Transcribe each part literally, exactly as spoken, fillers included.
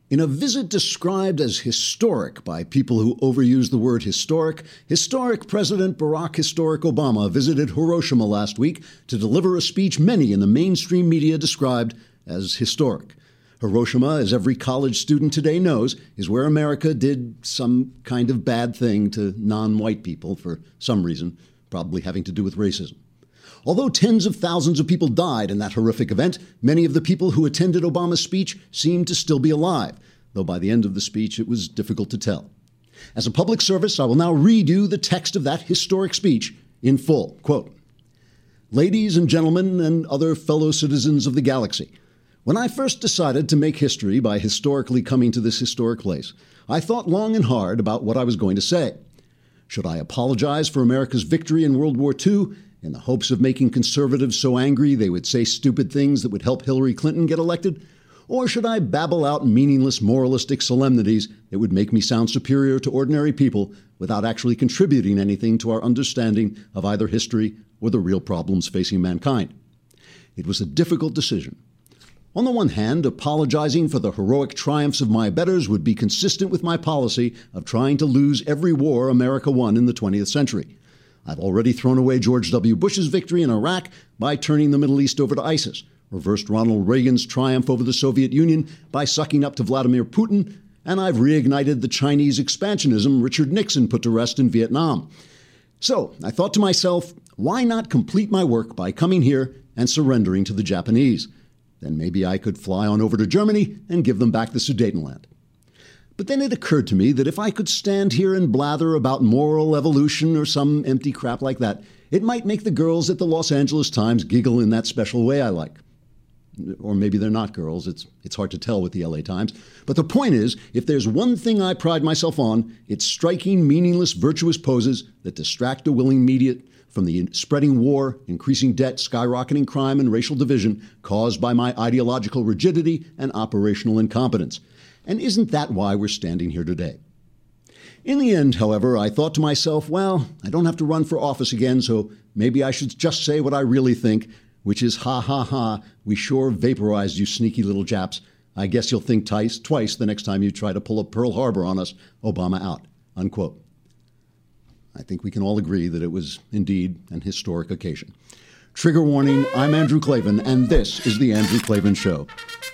In a visit described as historic by people who overuse the word historic, historic President Barack Historic Obama visited Hiroshima last week to deliver a speech many in the mainstream media described as historic. Hiroshima, as every college student today knows, is where America did some kind of bad thing to non-white people for some reason, probably having to do with racism. Although tens of thousands of people died in that horrific event, many of the people who attended Obama's speech seemed to still be alive, though by the end of the speech it was difficult to tell. As a public service, I will now read you the text of that historic speech in full. Quote, "Ladies and gentlemen and other fellow citizens of the galaxy, when I first decided to make history by historically coming to this historic place, I thought long and hard about what I was going to say. Should I apologize for America's victory in World War Two in the hopes of making conservatives so angry they would say stupid things that would help Hillary Clinton get elected? Or should I babble out meaningless moralistic solemnities that would make me sound superior to ordinary people without actually contributing anything to our understanding of either history or the real problems facing mankind? It was a difficult decision. On the one hand, apologizing for the heroic triumphs of my betters would be consistent with my policy of trying to lose every war America won in the twentieth century. I've already thrown away George W. Bush's victory in Iraq by turning the Middle East over to ISIS, reversed Ronald Reagan's triumph over the Soviet Union by sucking up to Vladimir Putin, and I've reignited the Chinese expansionism Richard Nixon put to rest in Vietnam. So I thought to myself, why not complete my work by coming here and surrendering to the Japanese? Then maybe I could fly on over to Germany and give them back the Sudetenland. But then it occurred to me that if I could stand here and blather about moral evolution or some empty crap like that, it might make the girls at the Los Angeles Times giggle in that special way I like. Or maybe they're not girls. It's it's hard to tell with the L A Times. But the point is, if there's one thing I pride myself on, it's striking, meaningless, virtuous poses that distract a willing media from the spreading war, increasing debt, skyrocketing crime, and racial division caused by my ideological rigidity and operational incompetence. And isn't that why we're standing here today? In the end, however, I thought to myself, well, I don't have to run for office again, so maybe I should just say what I really think, which is, ha, ha, ha, we sure vaporized you sneaky little Japs. I guess you'll think twice, twice the next time you try to pull a Pearl Harbor on us, Obama out, unquote. I think we can all agree that it was indeed an historic occasion. Trigger warning, I'm Andrew Klavan, and this is The Andrew Klavan Show.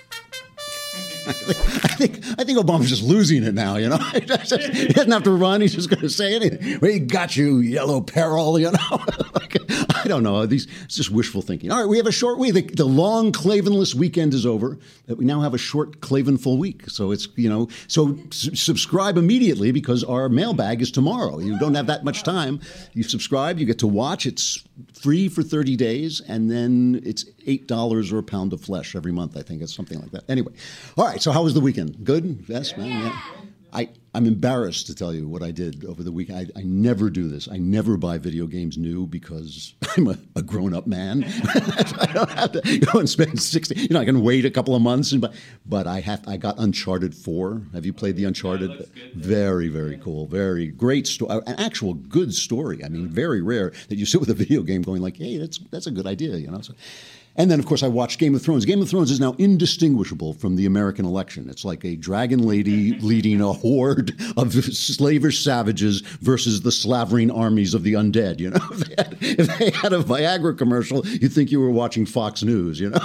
I think I think Obama's just losing it now, you know. He doesn't have to run. He's just going to say anything. We got you, yellow peril, you know. I don't know. These it's just wishful thinking. All right, we have a short week. The, the long Klavanless weekend is over. But we now have a short Klavanful week. So it's, you know, so s- subscribe immediately because our mailbag is tomorrow. You don't have that much time. You subscribe, you get to watch. It's free for thirty days, and then it's eight dollars or a pound of flesh every month. I think it's something like that. Anyway, all right. So how was the weekend? Good? Yes, man. Yeah. I, I'm embarrassed to tell you what I did over the weekend. I, I never do this. I never buy video games new because I'm a, a grown-up man. I don't have to go and spend sixty. You know, I can wait a couple of months. And, but but I have. I got Uncharted four. Have you played the Uncharted? Yeah, very, very cool. Very great story. An actual good story. I mean, very rare that you sit with a video game going like, hey, that's that's a good idea. You know. So, and then, of course, I watched Game of Thrones. Game of Thrones is now indistinguishable from the American election. It's like a dragon lady leading a horde of slavish savages versus the slavering armies of the undead. You know, if they had, if they had a Viagra commercial, you'd think you were watching Fox News, you know.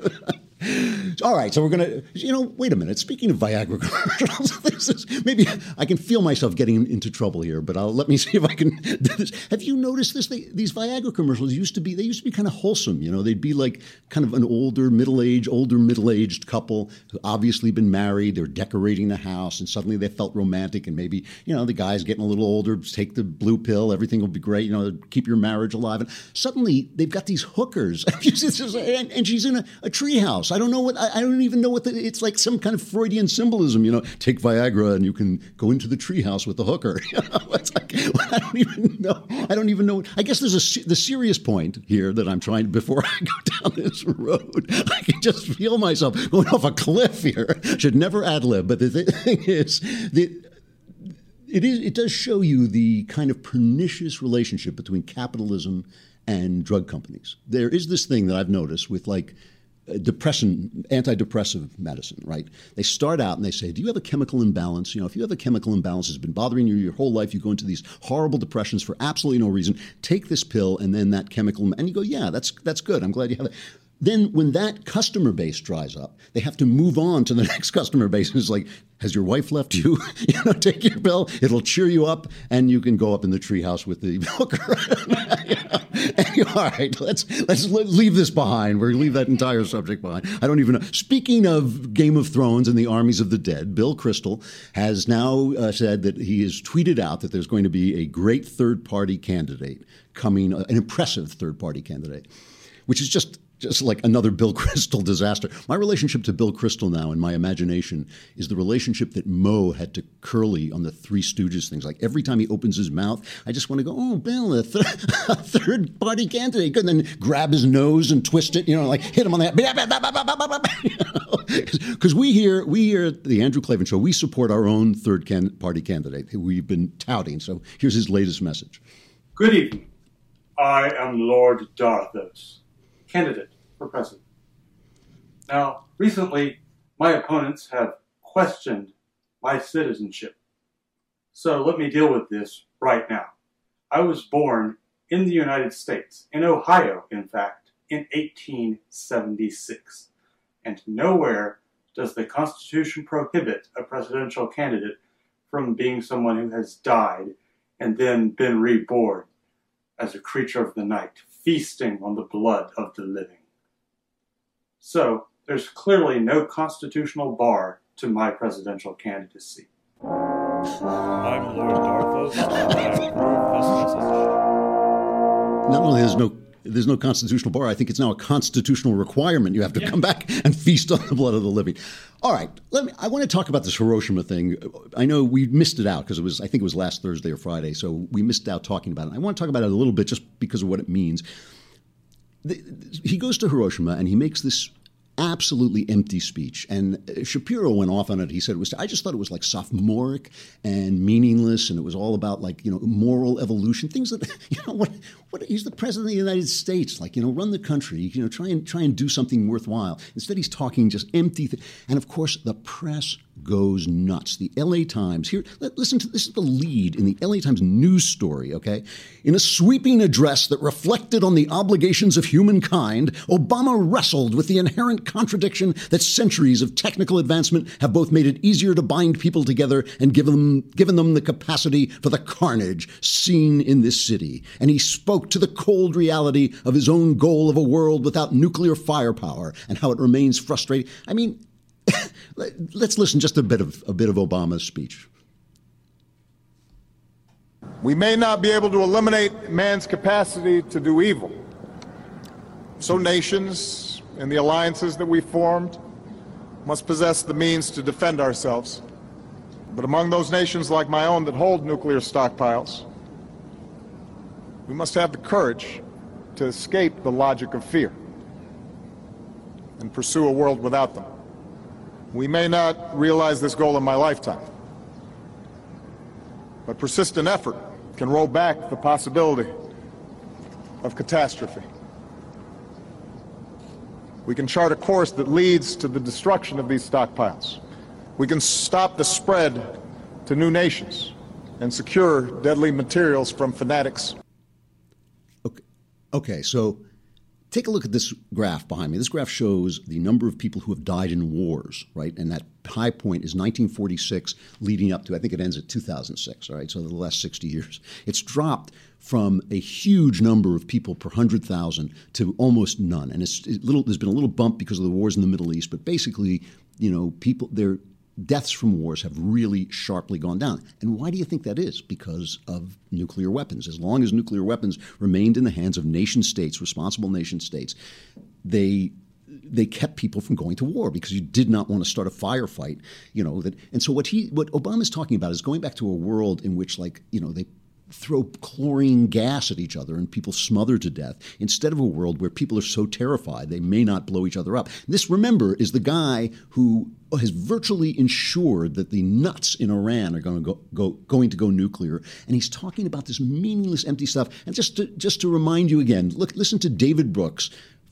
All right, so we're going to, you know, wait a minute. Speaking of Viagra commercials, this is, maybe I can feel myself getting into trouble here, but I'll, let me see if I can do this. Have you noticed this? They, these Viagra commercials used to be, they used to be kind of wholesome. You know, they'd be like kind of an older, middle-aged, older, middle-aged couple who obviously been married. They're decorating the house, and suddenly they felt romantic, and maybe, you know, the guy's getting a little older, take the blue pill, everything will be great, you know, keep your marriage alive. And suddenly they've got these hookers, and, and she's in a, a treehouse. I don't know what, I, I don't even know what the, it's like some kind of Freudian symbolism, you know, take Viagra and you can go into the treehouse with the hooker. You know, it's like, I don't even know. I don't even know. I guess there's a, the serious point here that I'm trying, before I go down this road, I can just feel myself going off a cliff here. Should never ad lib, but the thing is, the, it is, it does show you the kind of pernicious relationship between capitalism and drug companies. There is this thing that I've noticed with like depressant, antidepressive medicine, right? They start out and they say, do you have a chemical imbalance? You know, if you have a chemical imbalance that's been bothering you your whole life, you go into these horrible depressions for absolutely no reason, take this pill and then that chemical, and you go, yeah, that's that's good. I'm glad you have it. Then when that customer base dries up, they have to move on to the next customer base. And it's like, has your wife left you? You know, take your pill. It'll cheer you up, and you can go up in the treehouse with the hooker. You know? And you, all right, let's let's leave this behind. We're going to leave that entire subject behind. I don't even know. Speaking of Game of Thrones and the armies of the dead, Bill Kristol has now uh, said that he has tweeted out that there's going to be a great third-party candidate coming, uh, an impressive third-party candidate, which is just... Just like another Bill Kristol disaster. My relationship to Bill Kristol now in my imagination is the relationship that Moe had to Curly on the Three Stooges things. Like every time he opens his mouth, I just want to go, oh, Bill, a, th- a third party candidate. And then grab his nose and twist it, you know, like hit him on the head. Because we here, we here at the Andrew Klavan Show, we support our own third can- party candidate who we've been touting. So here's his latest message. Good evening. I am Lord Darthos, candidate for president. Now, recently, my opponents have questioned my citizenship. So let me deal with this right now. I was born in the United States, in Ohio, in fact, in eighteen seventy-six. And nowhere does the Constitution prohibit a presidential candidate from being someone who has died and then been reborn as a creature of the night, feasting on the blood of the living. So, there's clearly no constitutional bar to my presidential candidacy. I'm Lord Darthos, and I approve this message. Not only there's no there's no constitutional bar, I think it's now a constitutional requirement. You have to yeah. come back and feast on the blood of the living. All right, let me. I want to talk about this Hiroshima thing. I know we missed it out because it was, I think it was last Thursday or Friday, so we missed out talking about it. I want to talk about it a little bit just because of what it means. The, he goes to Hiroshima and he makes this absolutely empty speech. And Shapiro went off on it. He said it was, I just thought it was like sophomoric and meaningless. And it was all about like, you know, moral evolution, things that, you know, what, what, he's the president of the United States, like, you know, run the country, you know, try and try and do something worthwhile. Instead, he's talking just empty. Th- and of course, the press goes nuts. The L A Times, here, listen to this is the lead in the L A Times news story, okay? In a sweeping address that reflected on the obligations of humankind, Obama wrestled with the inherent contradiction that centuries of technical advancement have both made it easier to bind people together and given them, given them the capacity for the carnage seen in this city. And he spoke to the cold reality of his own goal of a world without nuclear firepower and how it remains frustrating. I mean, let's listen just a bit of a bit of Obama's speech. We may not be able to eliminate man's capacity to do evil. So nations and the alliances that we formed must possess the means to defend ourselves. But among those nations like my own that hold nuclear stockpiles, we must have the courage to escape the logic of fear and pursue a world without them. We may not realize this goal in my lifetime, but persistent effort can roll back the possibility of catastrophe. We can chart a course that leads to the destruction of these stockpiles. We can stop the spread to new nations and secure deadly materials from fanatics. Okay, okay, so take a look at this graph behind me. This graph shows the number of people who have died in wars, right? And that high point is nineteen forty-six leading up to, I think it ends at two thousand six, all right? So the last sixty years. It's dropped from a huge number of people per one hundred thousand to almost none. And it's it little, there's been a little bump because of the wars in the Middle East, but basically, you know, people, their deaths from wars have really sharply gone down. And why do you think that is? Because of nuclear weapons. As long as nuclear weapons remained in the hands of nation states, responsible nation states, they they kept people from going to war because you did not want to start a firefight, you know. That and so what he what Obama's talking about is going back to a world in which, like, you know, they throw chlorine gas at each other and people smother to death instead of a world where people are so terrified they may not blow each other up. This, remember, is the guy who has virtually ensured that the nuts in Iran are going to go, go going to go nuclear, and he's talking about this meaningless, empty stuff. And just to, just to remind you again, look, listen to David Brooks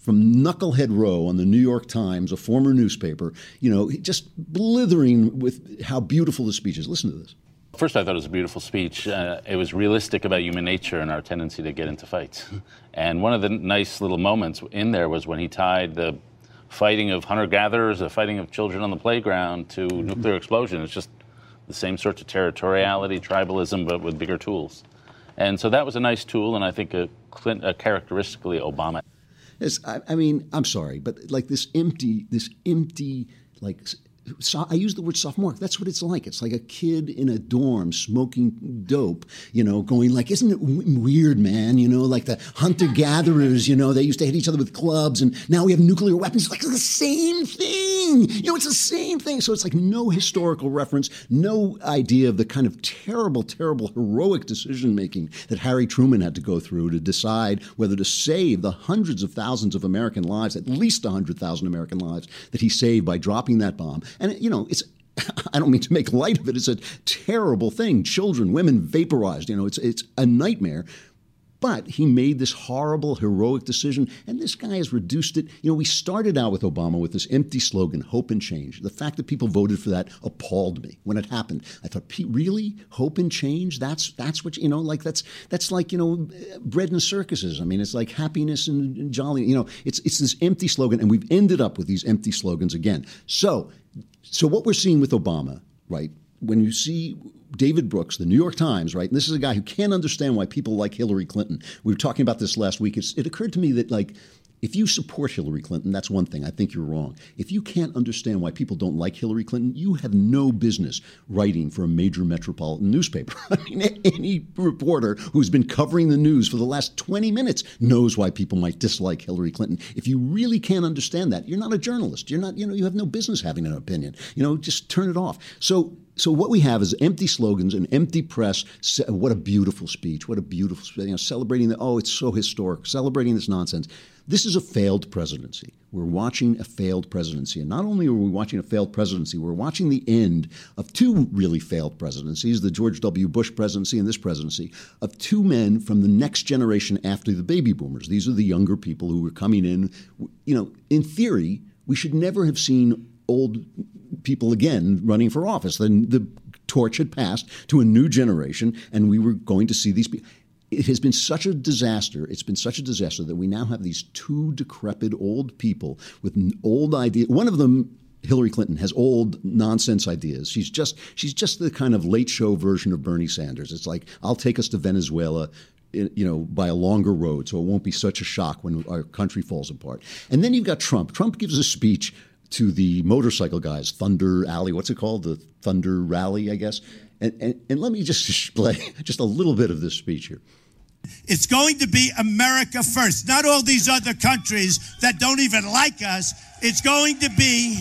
from Knucklehead Row on the New York Times, a former newspaper, you know, just blithering with how beautiful the speech is. Listen to this. First, I thought it was a beautiful speech. Uh, it was realistic about human nature and our tendency to get into fights. And one of the nice little moments in there was when he tied the fighting of hunter-gatherers, the fighting of children on the playground to mm-hmm. nuclear explosion. It's just the same sorts of territoriality, tribalism, but with bigger tools. And so that was a nice tool, and I think a, a characteristically Obama. Yes, I, I mean, I'm sorry, but like this empty, this empty, like, so I use the word sophomore. That's what it's like. It's like a kid in a dorm smoking dope, you know, going like, isn't it w- weird, man? You know, like the hunter-gatherers, you know, they used to hit each other with clubs, and now we have nuclear weapons. It's like the same thing. You know, it's the same thing. So it's like no historical reference, no idea of the kind of terrible, terrible, heroic decision-making that Harry Truman had to go through to decide whether to save the hundreds of thousands of American lives, at least one hundred thousand American lives, that he saved by dropping that bomb. And, you know, it's, I don't mean to make light of it. It's a terrible thing. Children, women vaporized, you know, it's it's a nightmare. But he made this horrible, heroic decision, and this guy has reduced it. You know, we started out with Obama with this empty slogan, hope and change. The fact that people voted for that appalled me when it happened. I thought, really? Hope and change? That's that's what, you know, like that's that's like, you know, bread and circuses. I mean, it's like happiness and, and jolly. You know, it's it's this empty slogan, and we've ended up with these empty slogans again. So, so what we're seeing with Obama, right, when you see David Brooks, the New York Times, right? And this is a guy who can't understand why people like Hillary Clinton. We were talking about this last week. It's, it occurred to me that, like, if you support Hillary Clinton, that's one thing. I think you're wrong. If you can't understand why people don't like Hillary Clinton, you have no business writing for a major metropolitan newspaper. I mean, any reporter who's been covering the news for the last twenty minutes knows why people might dislike Hillary Clinton. If you really can't understand that, you're not a journalist. You're not, you know, you have no business having an opinion. You know, just turn it off. So So what we have is empty slogans, an empty press. What a beautiful speech. What a beautiful, you know, celebrating the, oh, it's so historic, celebrating this nonsense. This is a failed presidency. We're watching a failed presidency. And not only are we watching a failed presidency, we're watching the end of two really failed presidencies, the George W. Bush presidency and this presidency, of two men from the next generation after the baby boomers. These are the younger people who were coming in. You know, in theory, we should never have seen old people again running for office. Then the torch had passed to a new generation, and we were going to see these people. It has been such a disaster. It's been such a disaster that we now have these two decrepit old people with old ideas. One of them, Hillary Clinton, has old nonsense ideas. She's just she's just the kind of late show version of Bernie Sanders. It's like, I'll take us to Venezuela, you know, by a longer road, so it won't be such a shock when our country falls apart. And then you've got Trump. Trump gives a speech to the motorcycle guys, Thunder Alley, what's it called? The Thunder Rally, I guess. And, and, and let me just play just a little bit of this speech here. It's going to be America first, not all these other countries that don't even like us. It's going to be,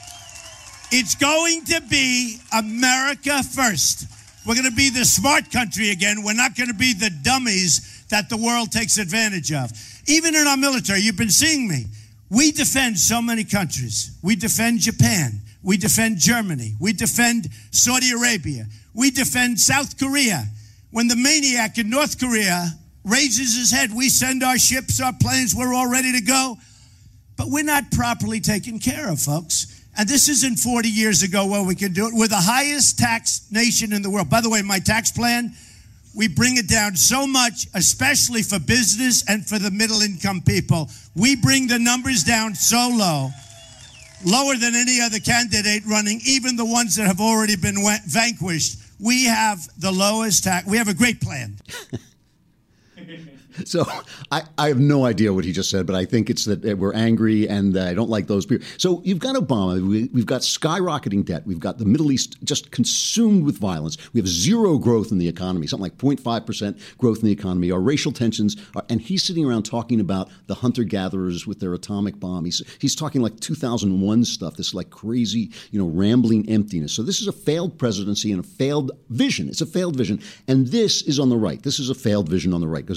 it's going to be America first. We're going to be the smart country again. We're not going to be the dummies that the world takes advantage of. Even in our military, you've been seeing me. We defend so many countries. We defend Japan. We defend Germany. We defend Saudi Arabia. We defend South Korea. When the maniac in North Korea raises his head, we send our ships, our planes, we're all ready to go. But we're not properly taken care of, folks. And this isn't forty years ago where we can do it. We're the highest tax nation in the world. By the way, my tax plan, we bring it down so much, especially for business and for the middle-income people. We bring the numbers down so low, lower than any other candidate running, even the ones that have already been vanquished. We have the lowest tax. We have a great plan. So I, I have no idea what he just said, but I think it's that we're angry and uh, I don't like those people. So you've got Obama. We, we've got skyrocketing debt. We've got the Middle East just consumed with violence. We have zero growth in the economy, something like zero point five percent growth in the economy. Our racial tensions are, and he's sitting around talking about the hunter-gatherers with their atomic bomb. He's, he's talking like two thousand one stuff, this like crazy, you know, rambling emptiness. So this is a failed presidency and a failed vision. It's a failed vision. And this is on the right. This is a failed vision on the right, because who knows?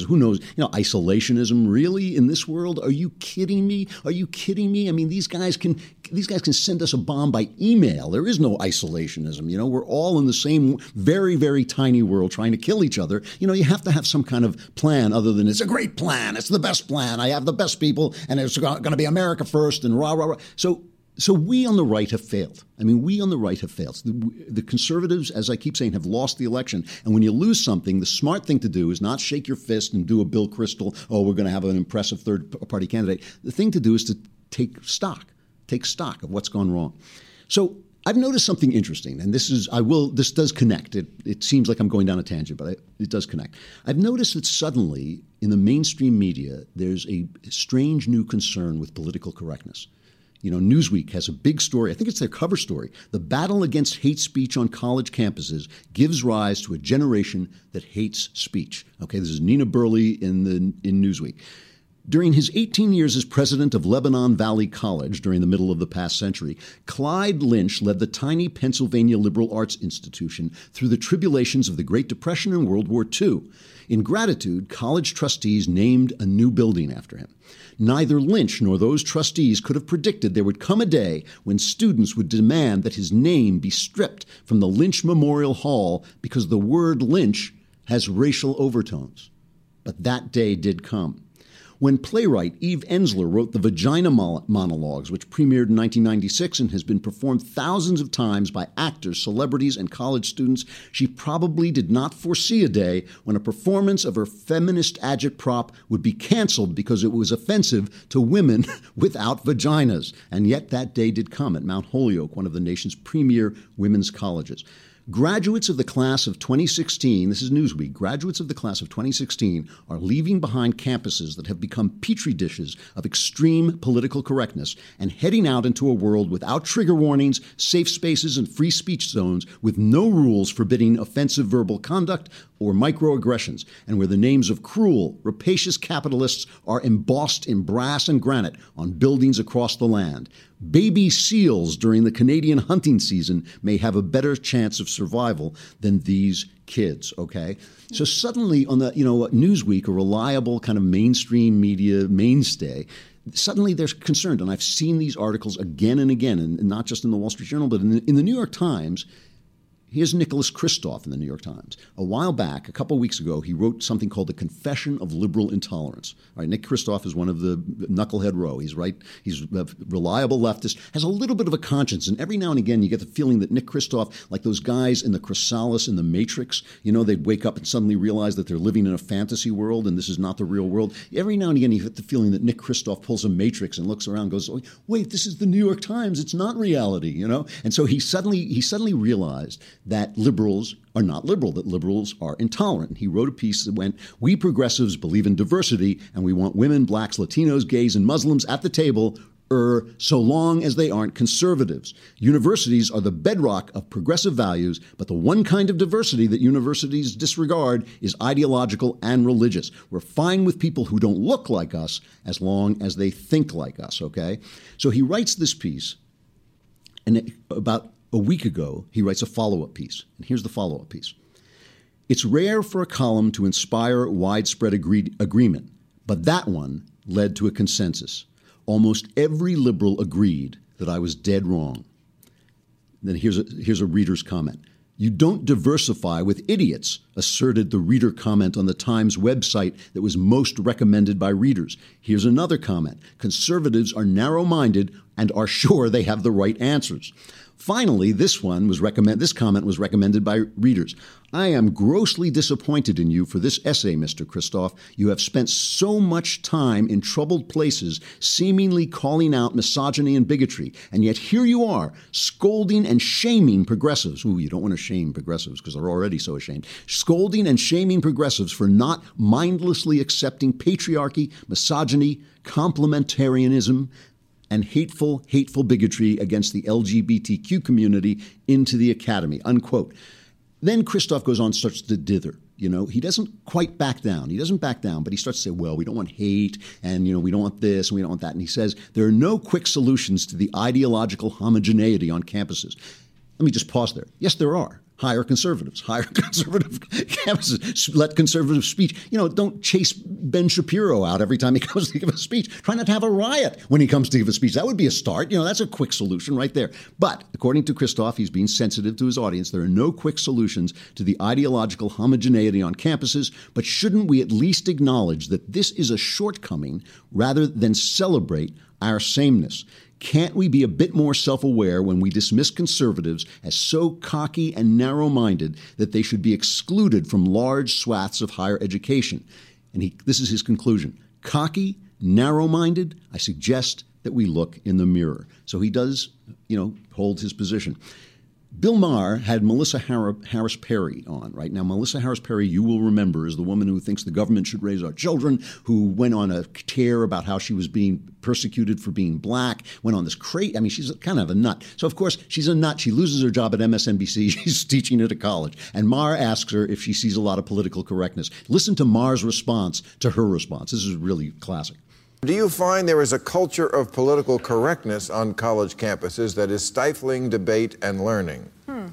you know, isolationism, really, in this world? Are you kidding me? Are you kidding me? I mean, these guys can these guys can send us a bomb by email. There is no isolationism. You know, we're all in the same very, very tiny world trying to kill each other. You know, you have to have some kind of plan other than it's a great plan. It's the best plan. I have the best people, and it's going to be America first, and rah, rah, rah. So, So we on the right have failed. I mean, we on the right have failed. The, the conservatives, as I keep saying, have lost the election. And when you lose something, the smart thing to do is not shake your fist and do a Bill Kristol, oh, we're going to have an impressive third-party candidate. The thing to do is to take stock, take stock of what's gone wrong. So I've noticed something interesting, and this is, I will, this does connect. It, it seems like I'm going down a tangent, but I, it does connect. I've noticed that suddenly in the mainstream media, there's a strange new concern with political correctness. You know, Newsweek has a big story. I think it's their cover story. The battle against hate speech on college campuses gives rise to a generation that hates speech. Okay, this is Nina Burley in the in Newsweek. During his eighteen years as president of Lebanon Valley College during the middle of the past century, Clyde Lynch led the tiny Pennsylvania liberal arts institution through the tribulations of the Great Depression and World War Two. In gratitude, college trustees named a new building after him. Neither Lynch nor those trustees could have predicted there would come a day when students would demand that his name be stripped from the Lynch Memorial Hall because the word lynch has racial overtones. But that day did come. When playwright Eve Ensler wrote the Vagina Monologues, which premiered in nineteen ninety-six and has been performed thousands of times by actors, celebrities, and college students, she probably did not foresee a day when a performance of her feminist agitprop would be canceled because it was offensive to women without vaginas. And yet that day did come at Mount Holyoke, one of the nation's premier women's colleges. Graduates of the class of twenty sixteen, this is Newsweek, graduates of the class of twenty sixteen are leaving behind campuses that have become petri dishes of extreme political correctness and heading out into a world without trigger warnings, safe spaces, and free speech zones with no rules forbidding offensive verbal conduct or microaggressions, and where the names of cruel, rapacious capitalists are embossed in brass and granite on buildings across the land. Baby seals during the Canadian hunting season may have a better chance of survival than these kids, okay? So suddenly on the, you know, Newsweek, a reliable kind of mainstream media mainstay, suddenly they're concerned. And I've seen these articles again and again, and not just in the Wall Street Journal, but in the, in the New York Times. Here's Nicholas Kristof in the New York Times. A while back, a couple of weeks ago, he wrote something called The Confession of Liberal Intolerance. All right, Nick Kristof is one of the knucklehead row. He's right. He's a reliable leftist, has a little bit of a conscience. And every now and again, you get the feeling that Nick Kristof, like those guys in the Chrysalis in the Matrix, you know, they'd wake up and suddenly realize that they're living in a fantasy world and this is not the real world. Every now and again, you get the feeling that Nick Kristof pulls a Matrix and looks around and goes, wait, this is the New York Times. It's not reality, you know? And so he suddenly he suddenly realized that liberals are not liberal, that liberals are intolerant. He wrote a piece that went, we progressives believe in diversity, and we want women, blacks, Latinos, gays, and Muslims at the table, er, so long as they aren't conservatives. Universities are the bedrock of progressive values, but the one kind of diversity that universities disregard is ideological and religious. We're fine with people who don't look like us as long as they think like us, okay? So he writes this piece, and about a week ago, he writes a follow-up piece. And here's the follow-up piece. It's rare for a column to inspire widespread agree- agreement, but that one led to a consensus. Almost every liberal agreed that I was dead wrong. Then here's a, here's a reader's comment. You don't diversify with idiots, asserted the reader comment on the Times website that was most recommended by readers. Here's another comment. Conservatives are narrow-minded and are sure they have the right answers. Finally, this one was recommend. This comment was recommended by readers. I am grossly disappointed in you for this essay, Mister Kristof. You have spent so much time in troubled places, seemingly calling out misogyny and bigotry, and yet here you are, scolding and shaming progressives. Ooh, you don't want to shame progressives because they're already so ashamed. Scolding and shaming progressives for not mindlessly accepting patriarchy, misogyny, complementarianism, and hateful, hateful bigotry against the L G B T Q community into the academy, unquote. Then Kristof goes on, starts to dither. You know, he doesn't quite back down. He doesn't back down, but he starts to say, well, we don't want hate, and, you know, we don't want this, and we don't want that. And he says, there are no quick solutions to the ideological homogeneity on campuses. Let me just pause there. Yes, there are. Hire conservatives. Hire conservative campuses. Let conservative speech. You know, don't chase Ben Shapiro out every time he comes to give a speech. Try not to have a riot when he comes to give a speech. That would be a start. You know, that's a quick solution right there. But according to Christoph, he's being sensitive to his audience. There are no quick solutions to the ideological homogeneity on campuses. But shouldn't we at least acknowledge that this is a shortcoming rather than celebrate our sameness? Can't we be a bit more self-aware when we dismiss conservatives as so cocky and narrow-minded that they should be excluded from large swaths of higher education? And he, this is his conclusion. Cocky, narrow-minded, I suggest that we look in the mirror. So he does, you know, hold his position. Bill Maher had Melissa Harris Perry on, right? Now, Melissa Harris Perry, you will remember, is the woman who thinks the government should raise our children, who went on a tear about how she was being persecuted for being black, went on this crazy, I mean, she's kind of a nut. So, of course, she's a nut. She loses her job at M S N B C. She's teaching at a college. And Maher asks her if she sees a lot of political correctness. Listen to Maher's response to her response. This is really classic. Do you find there is a culture of political correctness on college campuses that is stifling debate and learning? Hmm.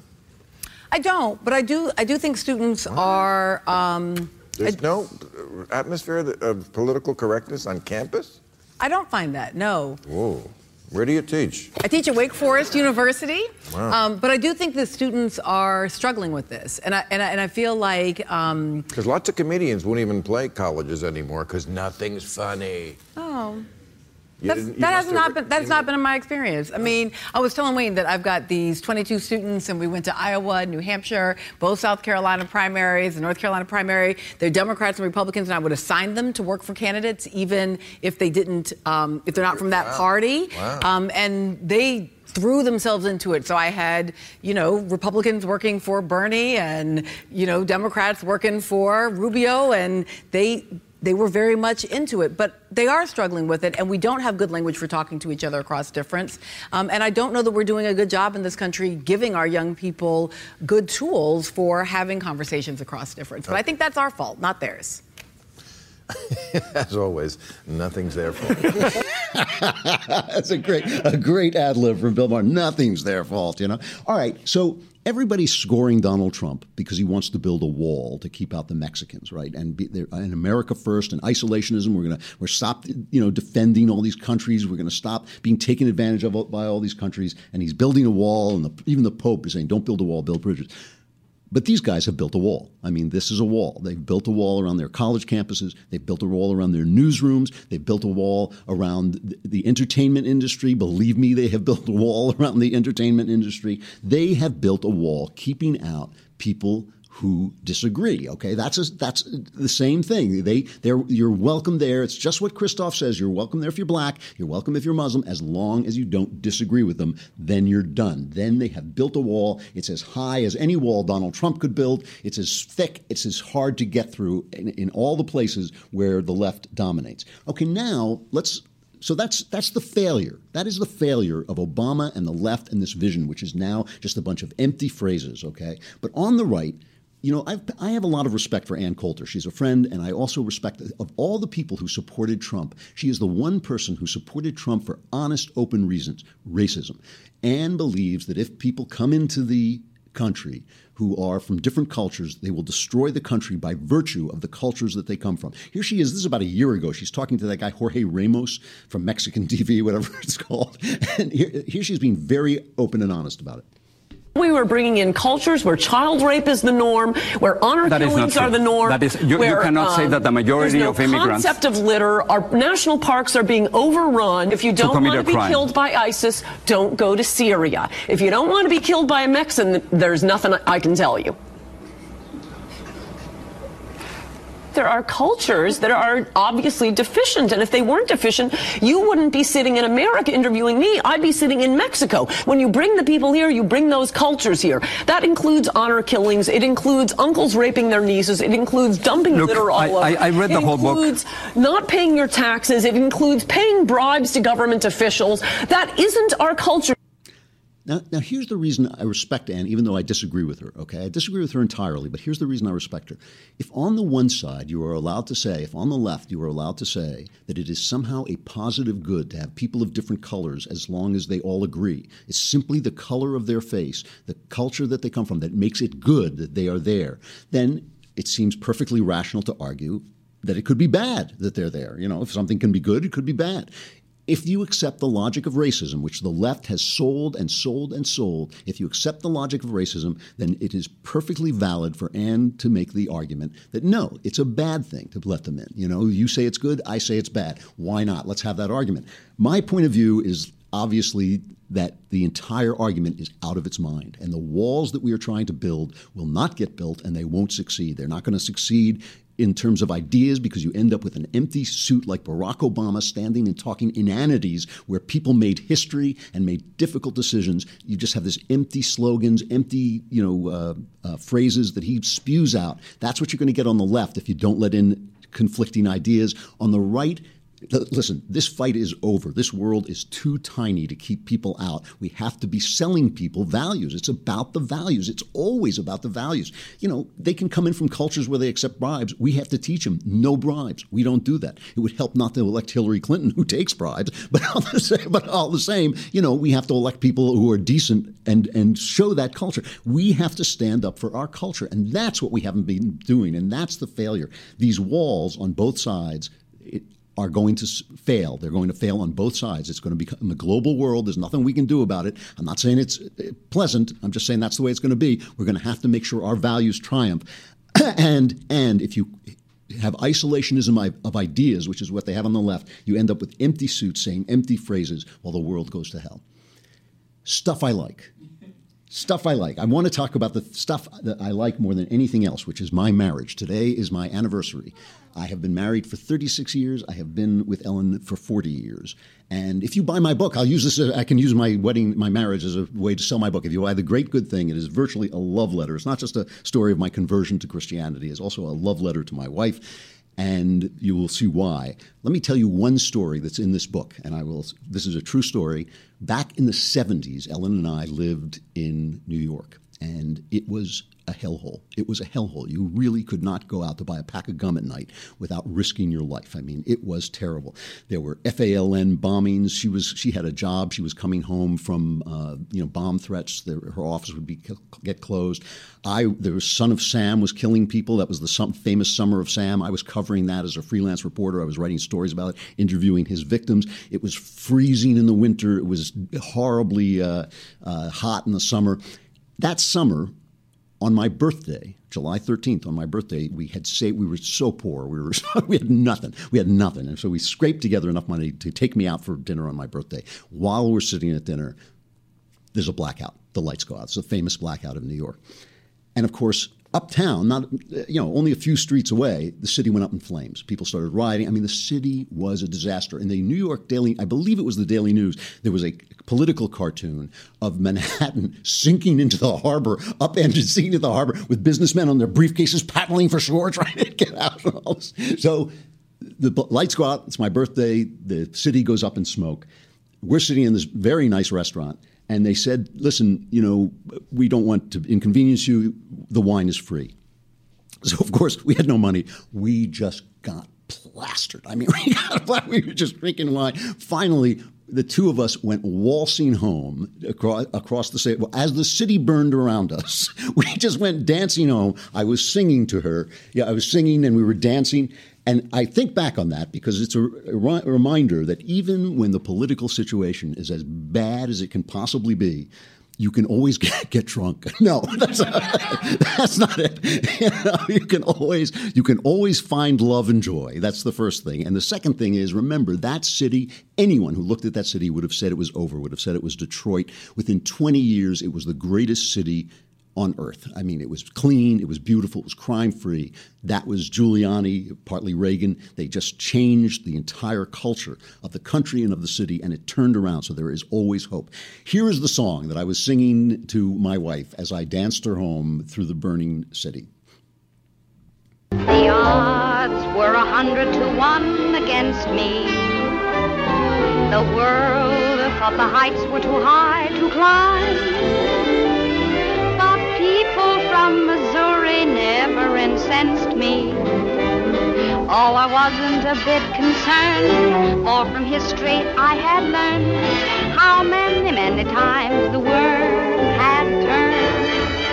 I don't, but I do. I do think students are. Um, There's I, no atmosphere of political correctness on campus? I don't find that. No. Whoa. Where do you teach? I teach at Wake Forest University, Wow. um, but I do think that students are struggling with this, and I and I, and I feel like because um, lots of comedians won't even play colleges anymore because nothing's funny. oh. You That's, didn't- you that must hasn't have not been, that's not been in my experience. I mean, I was telling Wayne that I've got these twenty-two students, and we went to Iowa, New Hampshire, both South Carolina primaries, the North Carolina primary. They're Democrats and Republicans, and I would assign them to work for candidates, even if they didn't, um, if they're not from that Wow. party. Wow. Um, and they threw themselves into it. So I had, you know, Republicans working for Bernie, and you know, Democrats working for Rubio, and they. They were very much into it, but they are struggling with it, and we don't have good language for talking to each other across difference. Um, and I don't know that we're doing a good job in this country giving our young people good tools for having conversations across difference. But I think that's our fault, not theirs. As always, nothing's their fault. That's a great, a great ad lib from Bill Maher. Nothing's their fault, you know. All right, so everybody's scoring Donald Trump because he wants to build a wall to keep out the Mexicans, right? And be, and America first and isolationism. We're gonna we're stop, you know, defending all these countries. We're gonna stop being taken advantage of by all these countries. And he's building a wall, and the, even the Pope is saying, "Don't build a wall, build bridges." But these guys have built a wall. I mean, this is a wall. They've built a wall around their college campuses. They've built a wall around their newsrooms. They've built a wall around the entertainment industry. Believe me, they have built a wall around the entertainment industry. They have built a wall keeping out people who disagree. Okay, that's a, that's the same thing. They they're you're welcome there. It's just what Christoph says. You're welcome there if you're black. You're welcome if you're Muslim, as long as you don't disagree with them. Then you're done. Then they have built a wall. It's as high as any wall Donald Trump could build. It's as thick. It's as hard to get through in, in all the places where the left dominates. Okay, now let's. So that's that's the failure. That is the failure of Obama and the left and this vision, which is now just a bunch of empty phrases. Okay, but on the right. You know, I've, I have a lot of respect for Ann Coulter. She's a friend, and I also respect, of all the people who supported Trump, she is the one person who supported Trump for honest, open reasons, racism. Ann believes that if people come into the country who are from different cultures, they will destroy the country by virtue of the cultures that they come from. Here she is. This is about a year ago. She's talking to that guy, Jorge Ramos, from Mexican T V, whatever it's called. And here, here she's being very open and honest about it. We were bringing in cultures where child rape is the norm, where honor That is not killings true. are the norm. That is- you- you where, cannot say that the majority there's no of immigrants- concept of litter. Our national parks are being overrun. If you don't commit want a to be crime. killed by ISIS, don't go to Syria. If you don't want to be killed by a Mexican, there's nothing I can tell you. There are cultures that are obviously deficient, and if they weren't deficient, you wouldn't be sitting in America interviewing me. I'd be sitting in Mexico. When you bring the people here, you bring those cultures here. That includes honor killings. It includes uncles raping their nieces. It includes dumping Look, litter all I- over. I- I read the it whole book. includes not paying your taxes. It includes paying bribes to government officials. That isn't our culture. Now, now, here's the reason I respect Ann, even though I disagree with her, okay? I disagree with her entirely, but here's the reason I respect her. If on the one side you are allowed to say, if on the left you are allowed to say that it is somehow a positive good to have people of different colors as long as they all agree, it's simply the color of their face, the culture that they come from, that makes it good that they are there, then it seems perfectly rational to argue that it could be bad that they're there. You know, if something can be good, it could be bad. If you accept the logic of racism, which the left has sold and sold and sold, if you accept the logic of racism, then it is perfectly valid for Ann to make the argument that, no, it's a bad thing to let them in. You know, you say it's good, I say it's bad. Why not? Let's have that argument. My point of view is obviously that the entire argument is out of its mind, and the walls that we are trying to build will not get built, and they won't succeed. They're not going to succeed in terms of ideas, because you end up with an empty suit like Barack Obama standing and talking inanities where people made history and made difficult decisions. You just have this empty slogans, empty, you know, uh, uh, phrases that he spews out. That's what you're going to get on the left if you don't let in conflicting ideas. On the right, listen, this fight is over. This world is too tiny to keep people out. We have to be selling people values. It's about the values. It's always about the values. You know, they can come in from cultures where they accept bribes. We have to teach them no bribes. We don't do that. It would help not to elect Hillary Clinton, who takes bribes, but all the same, but all the same, you know, we have to elect people who are decent and, and show that culture. We have to stand up for our culture, and that's what we haven't been doing, and that's the failure. These walls on both sides, it, are going to fail. They're going to fail on both sides. It's going to become a global world. There's nothing we can do about it. I'm not saying it's pleasant. I'm just saying that's the way it's going to be. We're going to have to make sure our values triumph. and and if you have isolationism of ideas, which is what they have on the left, you end up with empty suits saying empty phrases while the world goes to hell. Stuff I like. Stuff I like. I want to talk about the stuff that I like more than anything else, which is my marriage. Today is my anniversary. I have been married for thirty-six years. I have been with Ellen for forty years. And if you buy my book, I'll use this. I can use my wedding, my marriage as a way to sell my book. If you buy The Great Good Thing, it is virtually a love letter. It's not just a story of my conversion to Christianity. It's also a love letter to my wife. And you will see why. Let me tell you one story that's in this book, and I will. This is a true story. Back in the seventies, Ellen and I lived in New York, and it was a hellhole. It was a hellhole. You really could not go out to buy a pack of gum at night without risking your life. I mean, it was terrible. There were F A L N bombings. She was she had a job. She was coming home from uh, you know bomb threats. There, her office would be get closed. I there was Son of Sam was killing people. That was the some, famous Summer of Sam. I was covering that as a freelance reporter. I was writing stories about it, interviewing his victims. It was freezing in the winter. It was horribly uh, uh, hot in the summer. That summer, on my birthday, July thirteenth, on my birthday, we had saved, we were so poor. We were we had nothing. We had nothing. And so we scraped together enough money to take me out for dinner on my birthday. While we're sitting at dinner, there's a blackout. The lights go out. It's a famous blackout in New York. And of course, uptown, not you know, only a few streets away, the city went up in flames. People started rioting. I mean, the city was a disaster. In the New York Daily, I believe it was the Daily News, there was a political cartoon of Manhattan sinking into the harbor, upended, sinking into the harbor, with businessmen on their briefcases paddling for shore, trying to get out. So the lights go out. It's my birthday. The city goes up in smoke. We're sitting in this very nice restaurant. And they said, listen, you know, we don't want to inconvenience you. The wine is free. So, of course, we had no money. We just got plastered. I mean, we, got, we were just drinking wine. Finally, the two of us went waltzing home across, across the city. Well, as the city burned around us, we just went dancing home. I was singing to her. Yeah, I was singing and we were dancing. And I think back on that because it's a, a reminder that even when the political situation is as bad as it can possibly be, you can always get, get drunk. No, that's not, that's not it. You know, you can always you can always find love and joy. That's the first thing. And the second thing is, remember, that city, anyone who looked at that city would have said it was over, would have said it was Detroit. Within twenty years, it was the greatest city on earth. I mean, it was clean, it was beautiful, it was crime-free. That was Giuliani, partly Reagan. They just changed the entire culture of the country and of the city, and it turned around, so there is always hope. Here is the song that I was singing to my wife as I danced her home through the burning city. The odds were a hundred to one against me. The world thought the heights were too high to climb. But people from Missouri never incensed me. Oh, I wasn't a bit concerned, for from history I had learned how many, many times the world had turned.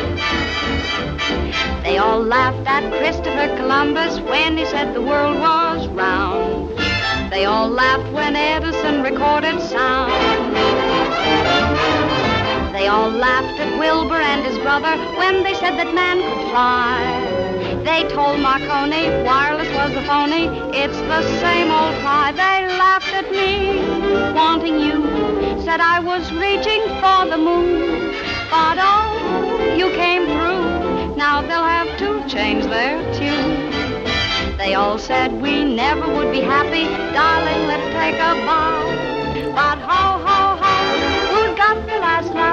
They all laughed at Christopher Columbus when he said the world was round. They all laughed when Edison recorded sound. They all laughed at Wilbur and his brother when they said that man could fly. They told Marconi wireless was a phony. It's the same old cry. They laughed at me, wanting you. Said I was reaching for the moon. But oh, you came through. Now they'll have to change their tune. They all said we never would be happy. Darling, let's take a bow. But ho, ho, ho, who's got the last laugh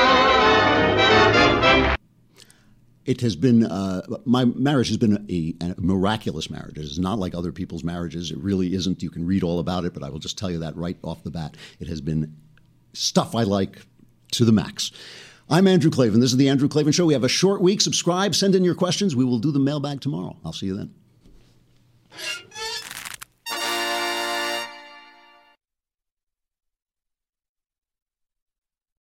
now? It has been, uh, my marriage has been a, a miraculous marriage. It is not like other people's marriages. It really isn't. You can read all about it, but I will just tell you that right off the bat. It has been stuff I like to the max. I'm Andrew Klavan. This is The Andrew Klavan Show. We have a short week. Subscribe. Send in your questions. We will do the mailbag tomorrow. I'll see you then.